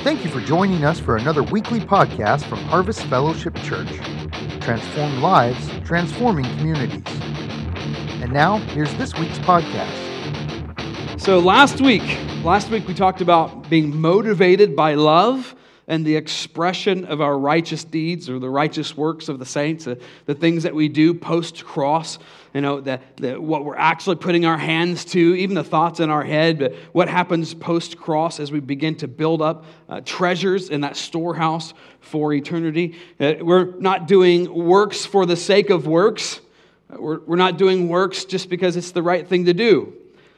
Thank you for joining us for another weekly podcast from Harvest Fellowship Church. Transform lives, transforming communities. And now, here's this week's podcast. So last week we talked about being motivated by love and the expression of our righteous deeds or the righteous works of the saints, the things that we do post-cross, what we're actually putting our hands to, even the thoughts in our head, but what happens post-cross as we begin to build up treasures in that storehouse for eternity. We're not doing works for the sake of works. We're not doing works just because it's the right thing to do.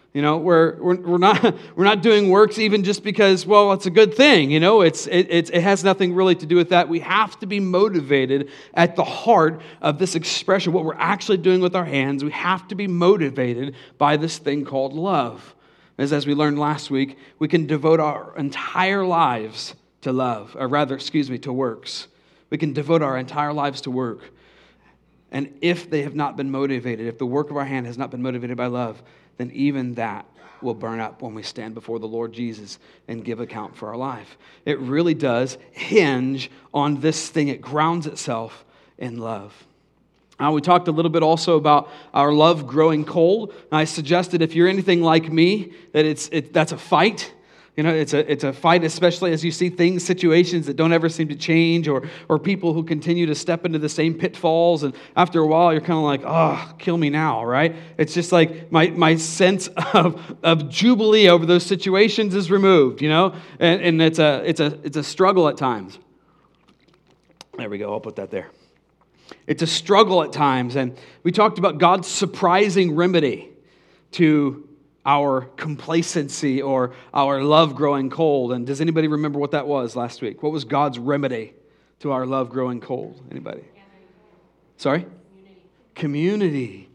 We're not doing works even just because, well, it's a good thing. It has nothing really to do with that. We have to be motivated at the heart of this expression, what we're actually doing with our hands. We have to be motivated by this thing called love. As we learned last week, we can devote our entire lives to to works. We can devote our entire lives to work. And if they have not been motivated, if the work of our hand has not been motivated by love, then even that will burn up when we stand before the Lord Jesus and give account for our life. It really does hinge on this thing. It grounds itself in love. We talked a little bit also about our love growing cold. And I suggested if you're anything like me, that that's a fight. It's a fight, especially as you see situations that don't ever seem to change, or people who continue to step into the same pitfalls, and after a while you're kind of like, oh, kill me now, right? It's just like my sense of jubilee over those situations is removed, and it's a struggle at times. There we go, I'll put that there. It's a struggle at times, and we talked about God's surprising remedy to our complacency or our love growing cold. And does anybody remember what that was last week? What was God's remedy to our love growing cold? Anybody? Sorry? Community.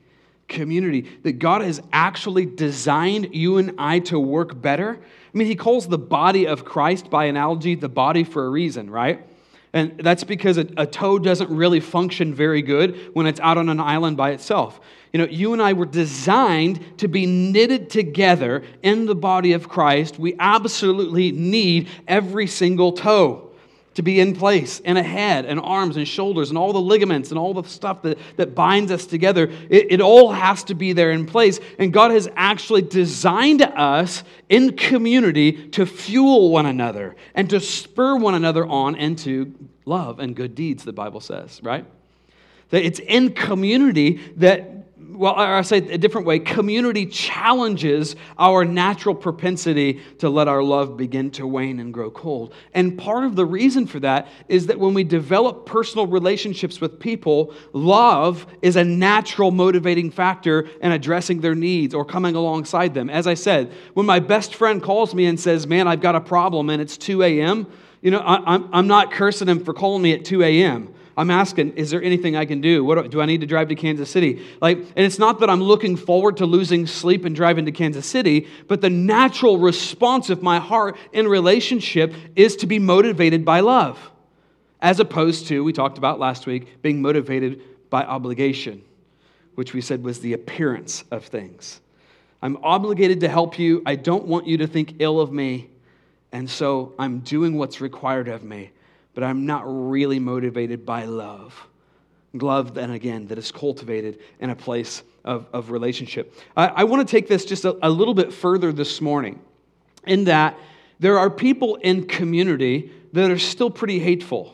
That God has actually designed you and I to work better. I mean, He calls the body of Christ, by analogy, the body for a reason, right? And that's because a toe doesn't really function very good when it's out on an island by itself. You and I were designed to be knitted together in the body of Christ. We absolutely need every single toe to be in place, and a head, and arms, and shoulders, and all the ligaments, and all the stuff that binds us together. It all has to be there in place. And God has actually designed us in community to fuel one another and to spur one another on into love and good deeds, the Bible says, right? That it's in community that, or I say it a different way, community challenges our natural propensity to let our love begin to wane and grow cold. And part of the reason for that is that when we develop personal relationships with people, love is a natural motivating factor in addressing their needs or coming alongside them. As I said, when my best friend calls me and says, man, I've got a problem and it's 2 a.m., I'm not cursing him for calling me at 2 a.m., I'm asking, is there anything I can do? Do I need to drive to Kansas City? And it's not that I'm looking forward to losing sleep and driving to Kansas City, but the natural response of my heart in relationship is to be motivated by love, as opposed to, we talked about last week, being motivated by obligation, which we said was the appearance of things. I'm obligated to help you. I don't want you to think ill of me, and so I'm doing what's required of me. But I'm not really motivated by love. Love, then again, that is cultivated in a place of relationship. I want to take this just a little bit further this morning, in that there are people in community that are still pretty hateful.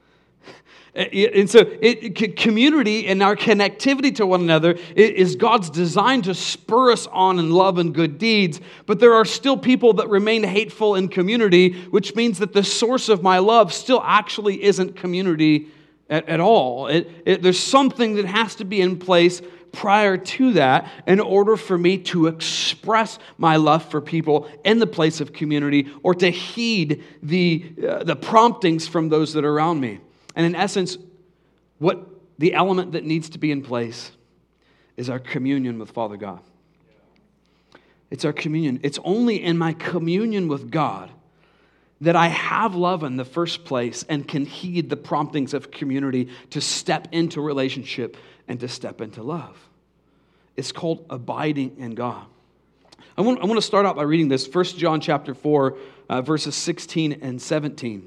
And so community and our connectivity to one another is God's design to spur us on in love and good deeds. But there are still people that remain hateful in community, which means that the source of my love still actually isn't community at all. There's something that has to be in place prior to that in order for me to express my love for people in the place of community, or to heed the promptings from those that are around me. And in essence, what the element that needs to be in place is our communion with Father God. It's our communion. It's only in my communion with God that I have love in the first place and can heed the promptings of community to step into relationship and to step into love. It's called abiding in God. I want to start out by reading this, 1 John chapter 4, verses 16 and 17.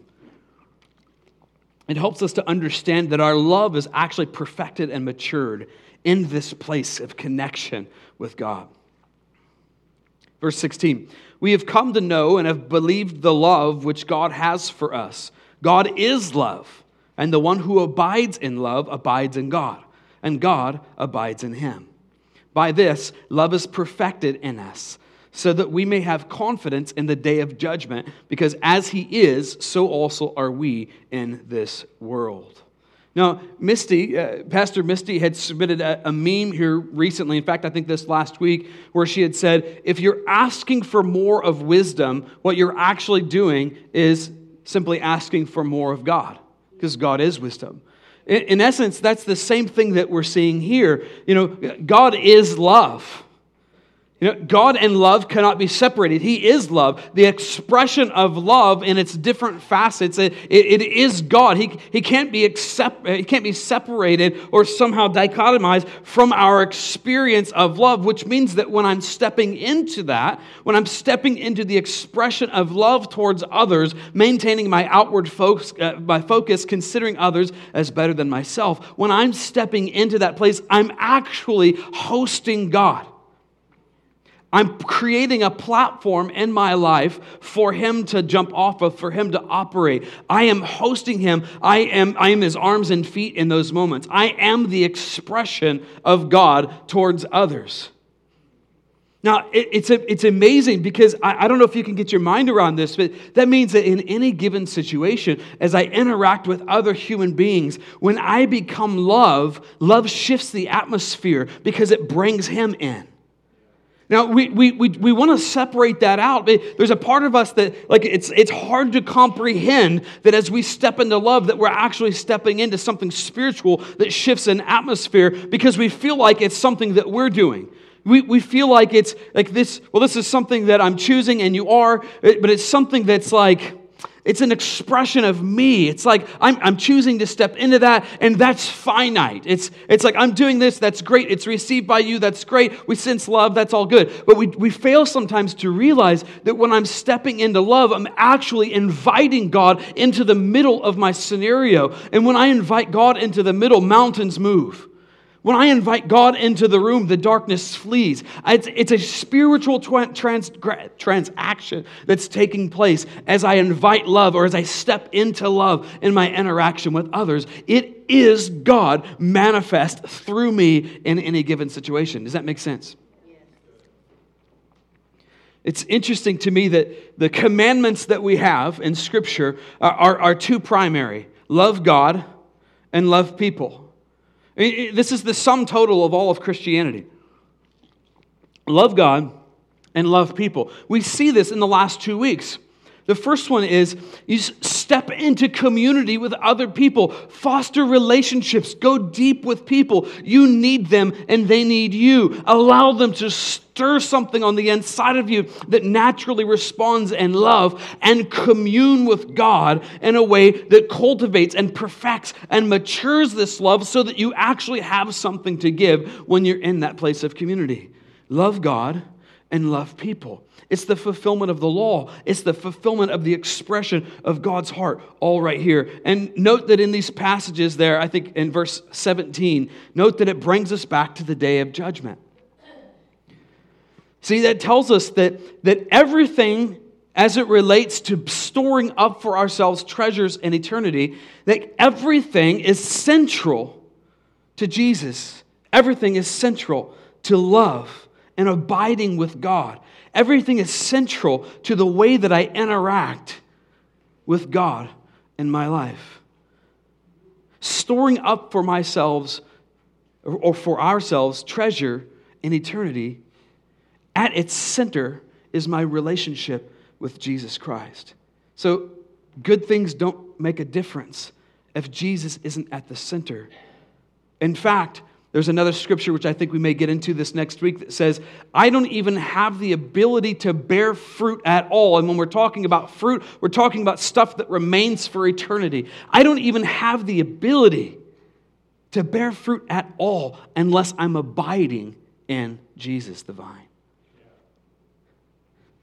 It helps us to understand that our love is actually perfected and matured in this place of connection with God. Verse 16, we have come to know and have believed the love which God has for us. God is love, and the one who abides in love abides in God, and God abides in him. By this, love is perfected in us, so that we may have confidence in the day of judgment, because as he is, so also are we in this world. Now, Pastor Misty had submitted a meme here recently. In fact, I think this last week, where she had said, if you're asking for more of wisdom, what you're actually doing is simply asking for more of God, because God is wisdom. In essence, that's the same thing that we're seeing here. God is love. God and love cannot be separated. He is love. The expression of love in its different facets, it is God. He can't be separated or somehow dichotomized from our experience of love, which means that when I'm stepping into that, when I'm stepping into the expression of love towards others, maintaining my outward focus, considering others as better than myself, when I'm stepping into that place, I'm actually hosting God. I'm creating a platform in my life for him to jump off of, for him to operate. I am hosting him. I am his arms and feet in those moments. I am the expression of God towards others. Now, it's amazing because I don't know if you can get your mind around this, but that means that in any given situation, as I interact with other human beings, when I become love shifts the atmosphere because it brings him in. Now, we want to separate that out. There's a part of us that, it's hard to comprehend that as we step into love, that we're actually stepping into something spiritual that shifts an atmosphere because we feel like it's something that we're doing. We feel like it's like this, this is something that I'm choosing and you are, but it's something that's it's an expression of me. It's like I'm choosing to step into that, and that's finite. It's like I'm doing this, that's great. It's received by you, that's great. We sense love, that's all good. But we fail sometimes to realize that when I'm stepping into love, I'm actually inviting God into the middle of my scenario. And when I invite God into the middle, mountains move. When I invite God into the room, the darkness flees. It's a spiritual transaction that's taking place as I invite love or as I step into love in my interaction with others. It is God manifest through me in any given situation. Does that make sense? It's interesting to me that the commandments that we have in Scripture are two primary. Love God and love people. This is the sum total of all of Christianity. Love God and love people. We see this in the last 2 weeks. The first one is you step into community with other people, foster relationships, go deep with people. You need them and they need you. Allow them to stir something on the inside of you that naturally responds in love, and commune with God in a way that cultivates and perfects and matures this love so that you actually have something to give when you're in that place of community. Love God and love people. It's the fulfillment of the law. It's the fulfillment of the expression of God's heart, all right here. And note that in these passages there, I think in verse 17, note that it brings us back to the day of judgment. See, that tells us that everything as it relates to storing up for ourselves treasures in eternity, that everything is central to Jesus. Everything is central to love and abiding with God. Everything is central to the way that I interact with God in my life. Storing up for myself or for ourselves treasure in eternity, at its center is my relationship with Jesus Christ. So good things don't make a difference if Jesus isn't at the center. In fact, there's another scripture which I think we may get into this next week that says, I don't even have the ability to bear fruit at all. And when we're talking about fruit, we're talking about stuff that remains for eternity. I don't even have the ability to bear fruit at all unless I'm abiding in Jesus the vine.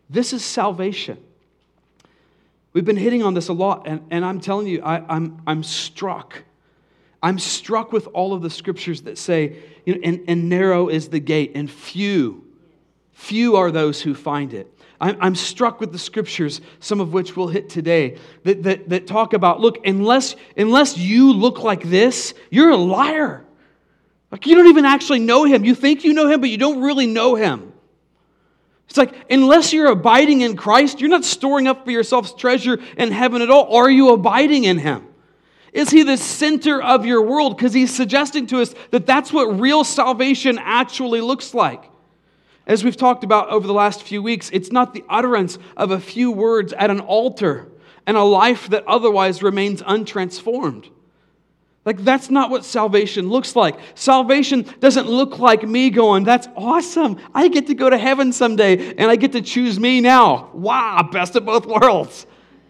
This is salvation. We've been hitting on this a lot, and I'm telling you, I'm struck. I'm struck with all of the scriptures that say, and narrow is the gate, and few are those who find it. I'm struck with the scriptures, some of which we'll hit today, that talk about, look, unless you look like this, you're a liar. Like, you don't even actually know Him. You think you know Him, but you don't really know Him. It's like, unless you're abiding in Christ, you're not storing up for yourselves treasure in heaven at all. Are you abiding in Him? Is He the center of your world? Because He's suggesting to us that that's what real salvation actually looks like. As we've talked about over the last few weeks, it's not the utterance of a few words at an altar and a life that otherwise remains untransformed. Like, that's not what salvation looks like. Salvation doesn't look like me going, that's awesome. I get to go to heaven someday, and I get to choose me now. Wow, best of both worlds.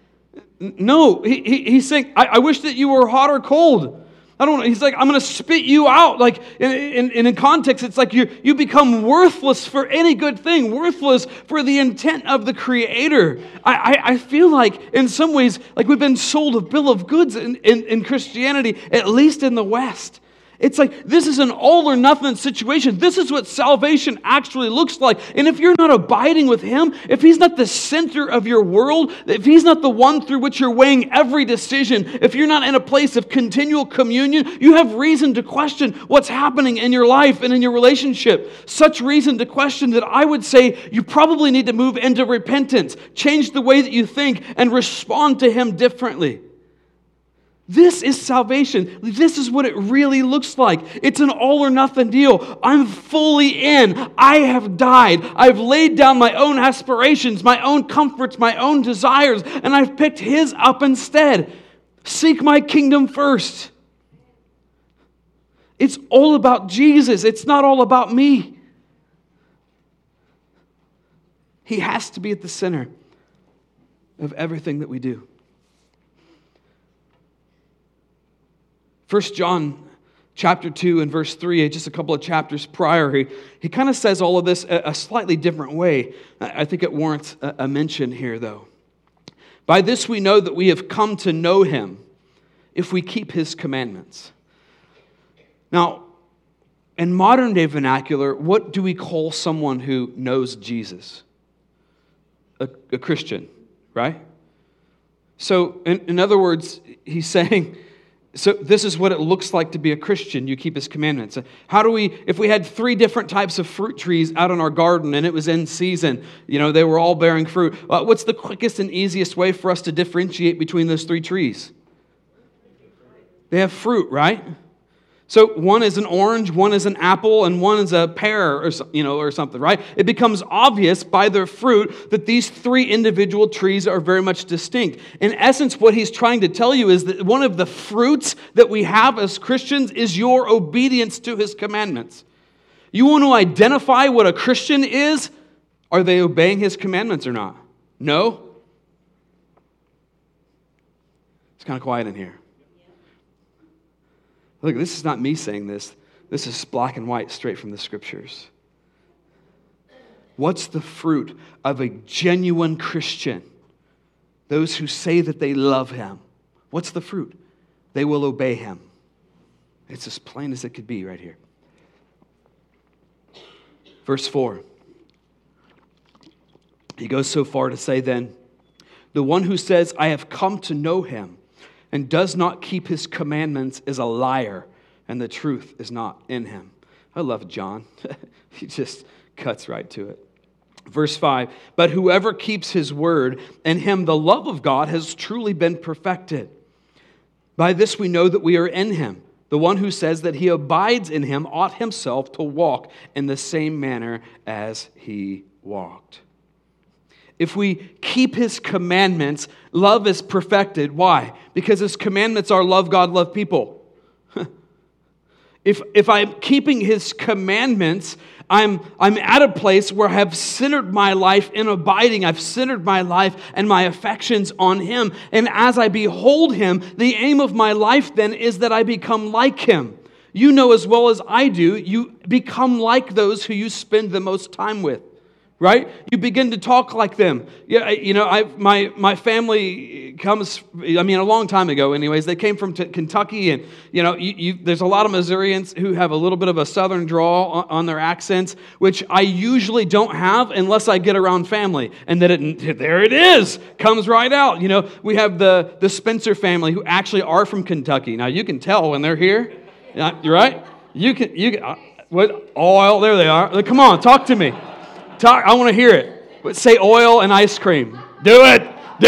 No, he's saying, I wish that you were hot or cold. I don't know. He's like, I'm going to spit you out. Like, in context, it's like you become worthless for any good thing, worthless for the intent of the Creator. I feel like, in some ways, like we've been sold a bill of goods in Christianity, at least in the West. It's like, this is an all or nothing situation. This is what salvation actually looks like. And if you're not abiding with Him, if He's not the center of your world, if He's not the one through which you're weighing every decision, if you're not in a place of continual communion, you have reason to question what's happening in your life and in your relationship. Such reason to question that I would say you probably need to move into repentance, change the way that you think, and respond to Him differently. This is salvation. This is what it really looks like. It's an all or nothing deal. I'm fully in. I have died. I've laid down my own aspirations, my own comforts, my own desires, and I've picked His up instead. Seek my kingdom first. It's all about Jesus. It's not all about me. He has to be at the center of everything that we do. 1 John chapter 2 and verse 3, just a couple of chapters prior, he kind of says all of this a slightly different way. I think it warrants a mention here, though. By this we know that we have come to know Him if we keep His commandments. Now, in modern day vernacular, what do we call someone who knows Jesus? A Christian, right? So, in other words, he's saying, so this is what it looks like to be a Christian. You keep His commandments. How do we, if we had 3 different types of fruit trees out in our garden and it was in season, they were all bearing fruit, what's the quickest and easiest way for us to differentiate between those 3 trees? They have fruit, right? So one is an orange, one is an apple, and one is a pear or something, right? It becomes obvious by their fruit that these 3 individual trees are very much distinct. In essence, what he's trying to tell you is that one of the fruits that we have as Christians is your obedience to His commandments. You want to identify what a Christian is? Are they obeying His commandments or not? No? It's kind of quiet in here. Look, this is not me saying this. This is black and white, straight from the Scriptures. What's the fruit of a genuine Christian? Those who say that they love Him. What's the fruit? They will obey Him. It's as plain as it could be right here. Verse 4. He goes so far to say then, the one who says, I have come to know Him, and does not keep His commandments is a liar, and the truth is not in him. I love John. He just cuts right to it. Verse 5, but whoever keeps His word, in him the love of God has truly been perfected. By this we know that we are in Him. The one who says that he abides in Him ought himself to walk in the same manner as He walked. If we keep His commandments, love is perfected. Why? Because His commandments are love God, love people. If I'm keeping His commandments, I'm at a place where I have centered my life in abiding. I've centered my life and my affections on Him. And as I behold Him, the aim of my life then is that I become like Him. You know as well as I do, you become like those who you spend the most time with. right? You begin to talk like them. Yeah, my family comes, a long time ago anyways, they came from Kentucky, and, there's a lot of Missourians who have a little bit of a southern drawl on their accents, which I usually don't have unless I get around family, and then there it is, comes right out. We have the Spencer family who actually are from Kentucky. Now, you can tell when they're here, you're right? What oil? There they are. Come on, talk to me. I want to hear it. But say oil and ice cream. Do it.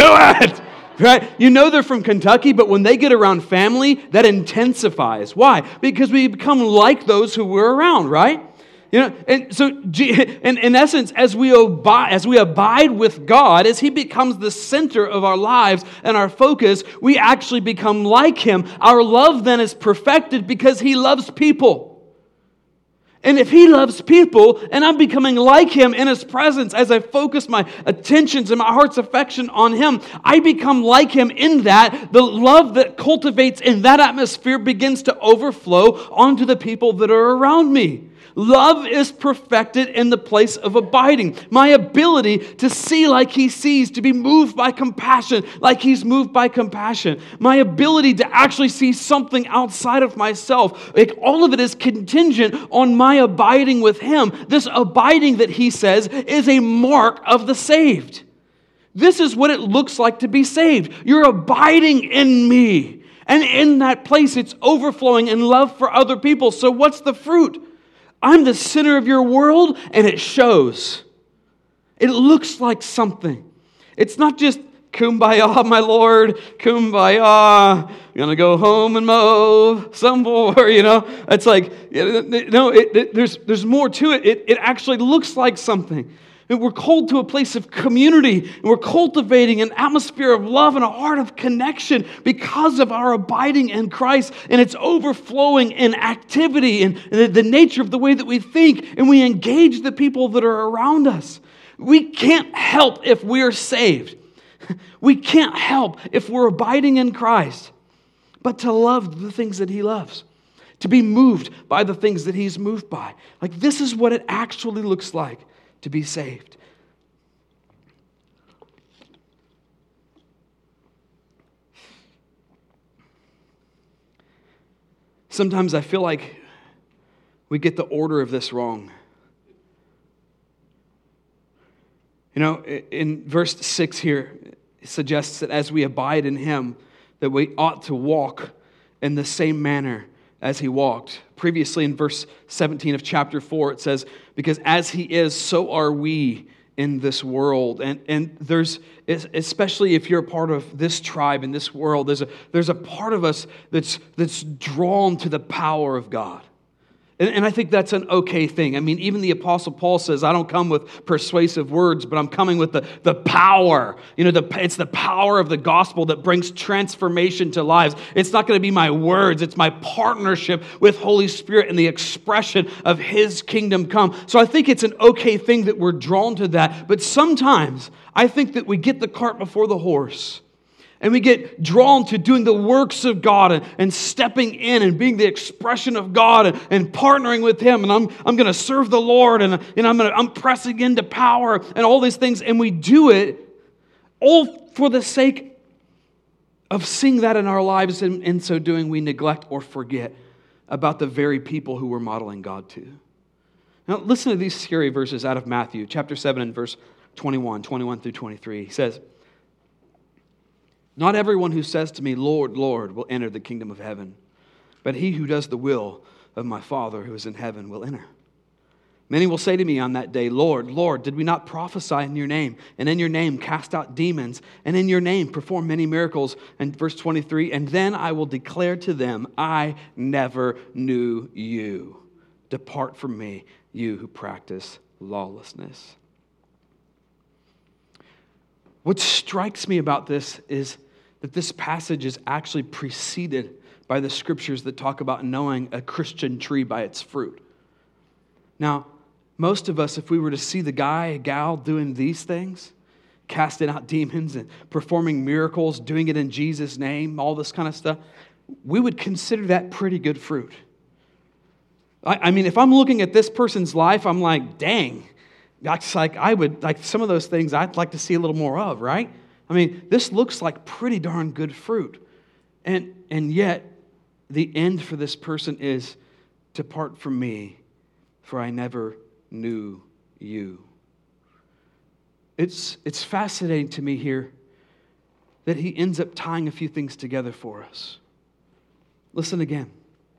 Right? They're from Kentucky, but when they get around family, that intensifies. Why? Because we become like those who we're around, right? And so in essence, as we abide with God, as He becomes the center of our lives and our focus, we actually become like Him. Our love then is perfected because He loves people. And if He loves people, and I'm becoming like Him in His presence as I focus my attentions and my heart's affection on Him, I become like Him in that the love that cultivates in that atmosphere begins to overflow onto the people that are around me. Love is perfected in the place of abiding. My ability to see like He sees, to be moved by compassion like He's moved by compassion. My ability to actually see something outside of myself. All of it is contingent on my abiding with Him. This abiding that He says is a mark of the saved. This is what it looks like to be saved. You're abiding in me. And in that place, it's overflowing in love for other people. So what's the fruit? I'm the center of your world, and it shows. It looks like something. It's not just kumbaya, my Lord, kumbaya. I'm going to go home and mow some more, It's like, no, there's more to it. It actually looks like something. And we're called to a place of community, and we're cultivating an atmosphere of love and a heart of connection because of our abiding in Christ, and it's overflowing in activity and the nature of the way that we think, and we engage the people that are around us. We can't help if we're saved. We can't help if we're abiding in Christ, but to love the things that He loves, to be moved by the things that He's moved by. Like, this is what it actually looks like to be saved. Sometimes I feel like we get the order of this wrong. In verse 6 here, it suggests that as we abide in Him, that we ought to walk in the same manner as He walked. Previously in verse 17 of chapter 4, it says, because as He is, so are we in this world. And there's, especially if you're a part of this tribe in this world, there's a part of us that's drawn to the power of God. And I think that's an okay thing. Even the Apostle Paul says, I don't come with persuasive words, but I'm coming with the power. It's the power of the gospel that brings transformation to lives. It's not going to be my words. It's my partnership with Holy Spirit and the expression of His kingdom come. So I think it's an okay thing that we're drawn to that. But sometimes I think that we get the cart before the horse. And we get drawn to doing the works of God and stepping in and being the expression of God and partnering with Him. And I'm going to serve the Lord, and I'm pressing into power and all these things. And we do it all for the sake of seeing that in our lives. And in so doing, we neglect or forget about the very people who we're modeling God to. Now listen to these scary verses out of Matthew chapter 7 and verse 21 through 23. He says, not everyone who says to me, Lord, Lord, will enter the kingdom of heaven, but he who does the will of my Father who is in heaven will enter. Many will say to me on that day, Lord, Lord, did we not prophesy in your name, and in your name cast out demons, and in your name perform many miracles? And verse 23, and then I will declare to them, I never knew you. Depart from me, you who practice lawlessness. What strikes me about this is that this passage is actually preceded by the scriptures that talk about knowing a Christian tree by its fruit. Now, most of us, if we were to see the guy, a gal doing these things, casting out demons and performing miracles, doing it in Jesus' name, all this kind of stuff, we would consider that pretty good fruit. If I'm looking at this person's life, I'm like, dang, I would like some of those things I'd like to see a little more of, right? I mean, this looks like pretty darn good fruit. And yet, the end for this person is, depart from me, for I never knew you. It's fascinating to me here that he ends up tying a few things together for us. Listen again.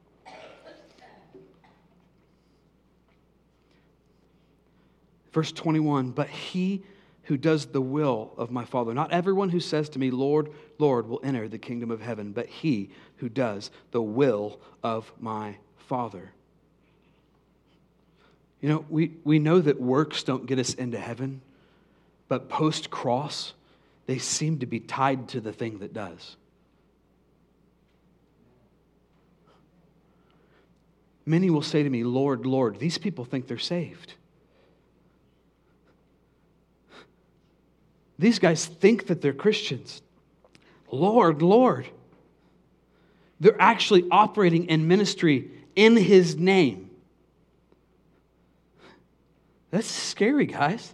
Verse 21, but he who does the will of my Father. Not everyone who says to me, Lord, Lord, will enter the kingdom of heaven, but he who does the will of my Father. You know, we know that works don't get us into heaven, but post-cross, they seem to be tied to the thing that does. Many will say to me, Lord, Lord, these people think they're saved. These guys think that they're Christians. Lord, Lord. They're actually operating in ministry in His name. That's scary, guys.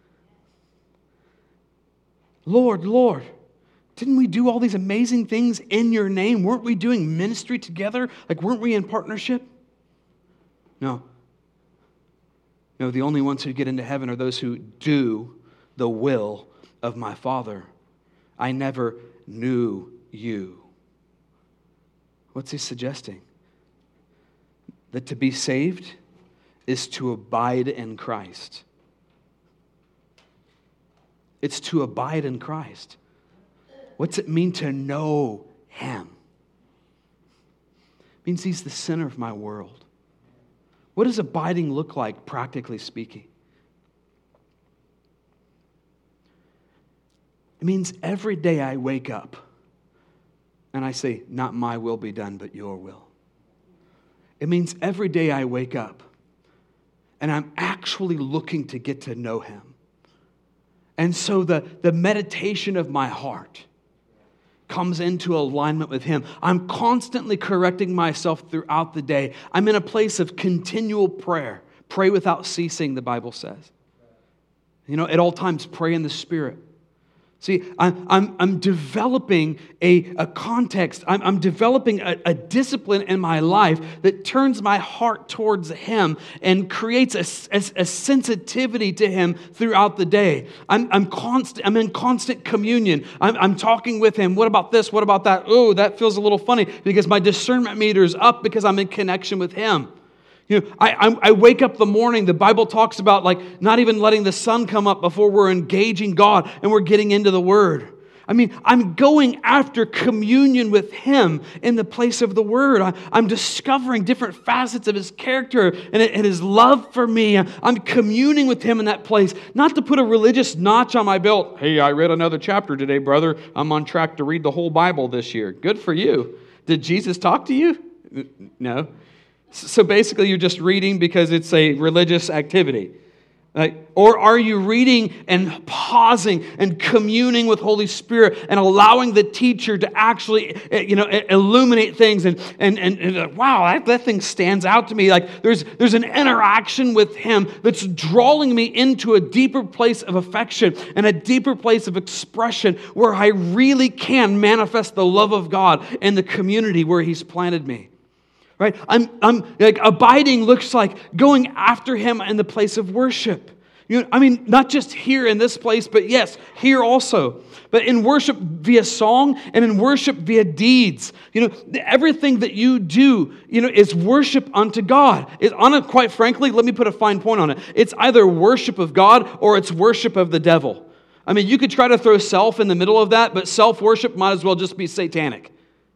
Lord, Lord, didn't we do all these amazing things in your name? Weren't we doing ministry together? Like, weren't we in partnership? No. No, the only ones who get into heaven are those who do the will of my Father. I never knew you. What's he suggesting? That to be saved is to abide in Christ. It's to abide in Christ. What's it mean to know Him? It means He's the center of my world. What does abiding look like, practically speaking? It means every day I wake up and I say, not my will be done, but your will. It means every day I wake up and I'm actually looking to get to know Him. And so the meditation of my heart comes into alignment with Him. I'm constantly correcting myself throughout the day. I'm in a place of continual prayer. Pray without ceasing, the Bible says. You know, at all times, pray in the Spirit. See, I'm developing a context. I'm developing a discipline in my life that turns my heart towards Him and creates a sensitivity to Him throughout the day. I'm in constant communion. I'm talking with Him. What about this? What about that? Oh, that feels a little funny because my discernment meter is up because I'm in connection with Him. You know, I wake up the morning, the Bible talks about like not even letting the sun come up before we're engaging God and we're getting into the Word. I mean, I'm going after communion with Him in the place of the Word. I'm discovering different facets of His character and His love for me. I'm communing with Him in that place, not to put a religious notch on my belt. Hey, I read another chapter today, brother. I'm on track to read the whole Bible this year. Good for you. Did Jesus talk to you? No. So basically, you're just reading because it's a religious activity. Or are you reading and pausing and communing with Holy Spirit and allowing the teacher to actually, illuminate things and wow, that thing stands out to me. Like there's an interaction with Him that's drawing me into a deeper place of affection and a deeper place of expression where I really can manifest the love of God in the community where He's planted me. Right? I'm like abiding looks like going after Him in the place of worship. You know, I mean, not just here in this place, but yes, here also. But in worship via song and in worship via deeds. You know, everything that you do, is worship unto God. Quite frankly, let me put a fine point on it. It's either worship of God or it's worship of the devil. I mean, you could try to throw self in the middle of that, but self-worship might as well just be satanic.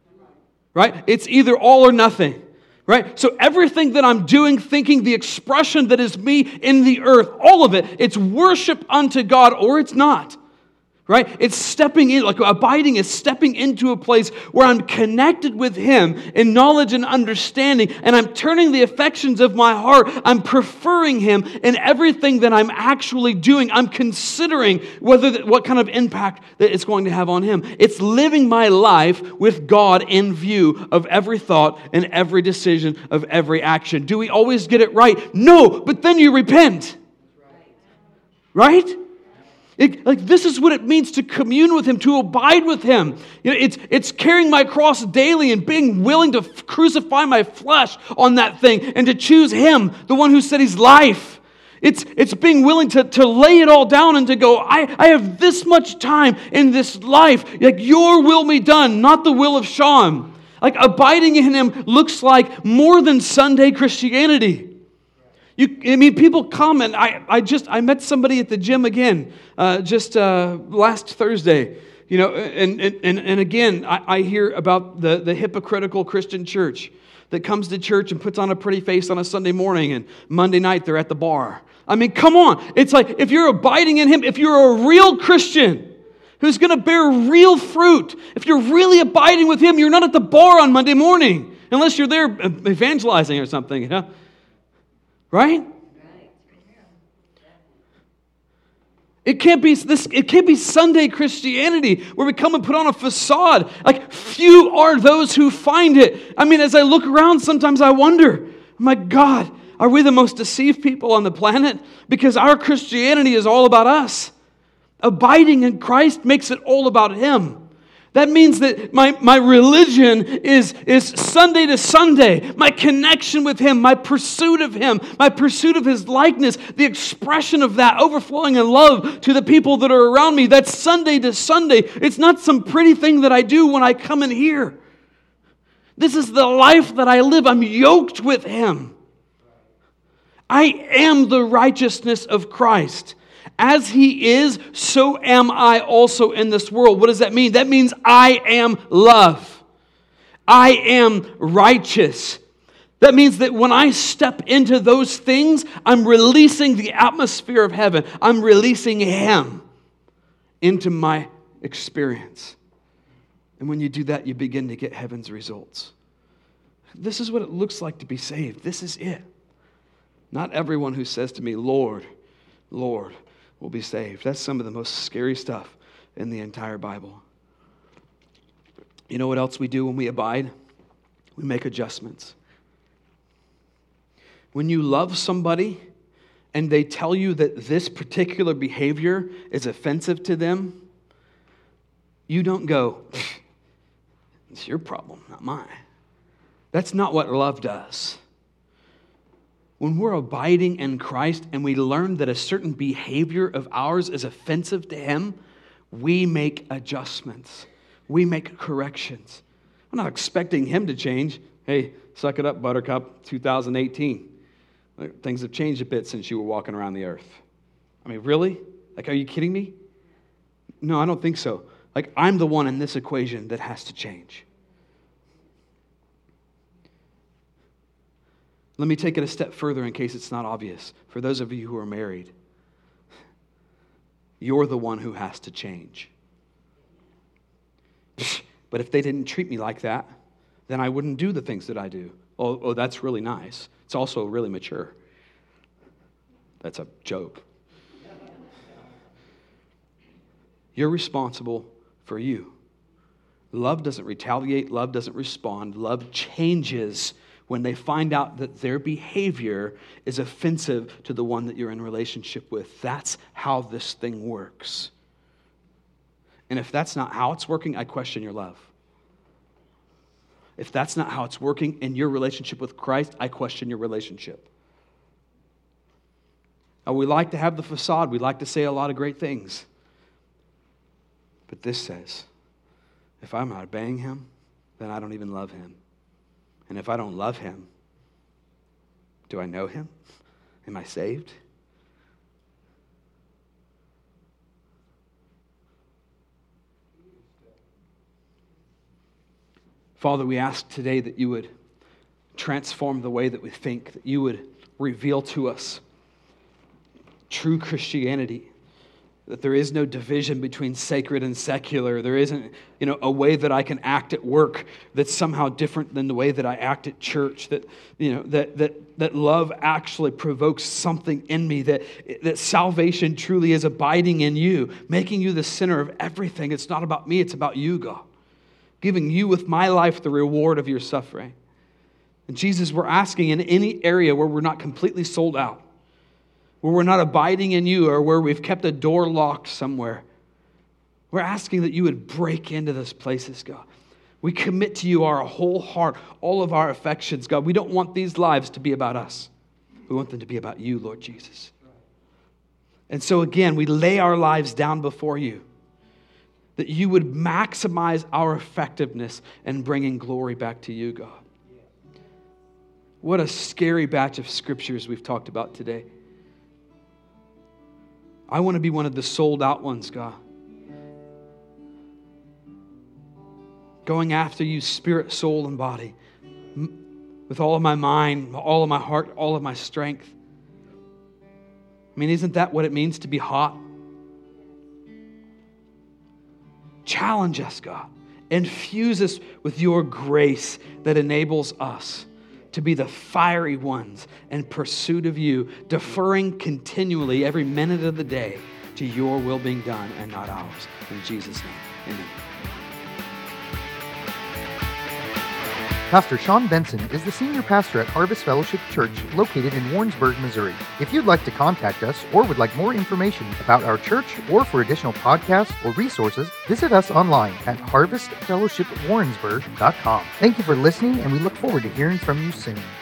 Right? It's either all or nothing. Right? So everything that I'm doing, thinking, the expression that is me in the earth, all of it, it's worship unto God or it's not. Right? It's stepping in, like abiding is stepping into a place where I'm connected with Him in knowledge and understanding, and I'm turning the affections of my heart. I'm preferring Him in everything that I'm actually doing. I'm considering what kind of impact that it's going to have on Him. It's living my life with God in view of every thought and every decision of every action. Do we always get it right? No, but then you repent. Right? This is what it means to commune with Him, to abide with Him. It's carrying my cross daily and being willing to crucify my flesh on that thing and to choose Him, the one who said He's life. It's being willing to lay it all down and to go, I have this much time in this life. Your will be done, not the will of Sean. Abiding in Him looks like more than Sunday Christianity. People come, and I met somebody at the gym again last Thursday. And again, I hear about the hypocritical Christian church that comes to church and puts on a pretty face on a Sunday morning, and Monday night they're at the bar. Come on. It's like, if you're abiding in Him, if you're a real Christian who's going to bear real fruit, if you're really abiding with Him, you're not at the bar on Monday morning, unless you're there evangelizing or something, Right? It can't be Sunday Christianity where we come and put on a facade. Few are those who find it. As I look around, sometimes I wonder, my God, are we the most deceived people on the planet? Because our Christianity is all about us. Abiding in Christ makes it all about Him. That means that my religion is Sunday to Sunday. My connection with Him, my pursuit of Him, my pursuit of His likeness, the expression of that overflowing in love to the people that are around me. That's Sunday to Sunday. It's not some pretty thing that I do when I come in here. This is the life that I live. I'm yoked with Him. I am the righteousness of Christ. As He is, so am I also in this world. What does that mean? That means I am love. I am righteous. That means that when I step into those things, I'm releasing the atmosphere of heaven. I'm releasing Him into my experience. And when you do that, you begin to get heaven's results. This is what it looks like to be saved. This is it. Not everyone who says to me, Lord, Lord, will be saved. That's some of the most scary stuff in the entire Bible. You know what else we do when we abide? We make adjustments. When you love somebody and they tell you that this particular behavior is offensive to them, you don't go, it's your problem, not mine. That's not what love does. When we're abiding in Christ and we learn that a certain behavior of ours is offensive to Him, we make adjustments. We make corrections. I'm not expecting Him to change. Hey, suck it up, Buttercup, 2018. Things have changed a bit since you were walking around the earth. Really? Are you kidding me? No, I don't think so. I'm the one in this equation that has to change. Let me take it a step further in case it's not obvious. For those of you who are married, you're the one who has to change. But if they didn't treat me like that, then I wouldn't do the things that I do. Oh, that's really nice. It's also really mature. That's a joke. You're responsible for you. Love doesn't retaliate. Love doesn't respond. Love changes when they find out that their behavior is offensive to the one that you're in relationship with. That's how this thing works. And if that's not how it's working, I question your love. If that's not how it's working in your relationship with Christ, I question your relationship. Now, we like to have the facade. We like to say a lot of great things. But this says, if I'm not obeying Him, then I don't even love Him. And if I don't love Him, do I know Him? Am I saved? Father, we ask today that you would transform the way that we think, that you would reveal to us true Christianity, that there is no division between sacred and secular. There isn't, a way that I can act at work that's somehow different than the way that I act at church. That, that love actually provokes something in me. That salvation truly is abiding in you, making you the center of everything. It's not about me. It's about you, God. Giving you with my life the reward of your suffering. And Jesus, we're asking in any area where we're not completely sold out, where we're not abiding in you, or where we've kept a door locked somewhere. We're asking that you would break into those places, God. We commit to you our whole heart, all of our affections, God. We don't want these lives to be about us. We want them to be about you, Lord Jesus. And so again, we lay our lives down before you, that you would maximize our effectiveness in bringing glory back to you, God. What a scary batch of scriptures we've talked about today. I want to be one of the sold out ones, God. Going after you, spirit, soul, and body, with all of my mind, all of my heart, all of my strength. I mean, isn't that what it means to be hot? Challenge us, God. Infuse us with your grace that enables us to be the fiery ones in pursuit of you, deferring continually every minute of the day to your will being done and not ours. In Jesus' name, amen. Pastor Sean Benson is the senior pastor at Harvest Fellowship Church located in Warrensburg, Missouri. If you'd like to contact us or would like more information about our church or for additional podcasts or resources, visit us online at harvestfellowshipwarrensburg.com. Thank you for listening, and we look forward to hearing from you soon.